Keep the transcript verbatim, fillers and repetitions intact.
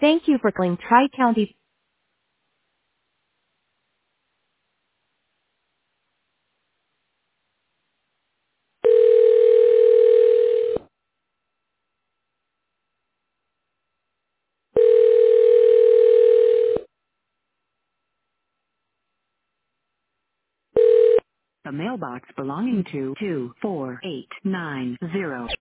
Thank you for calling Tri-County. A mailbox belonging to two four eight nine zero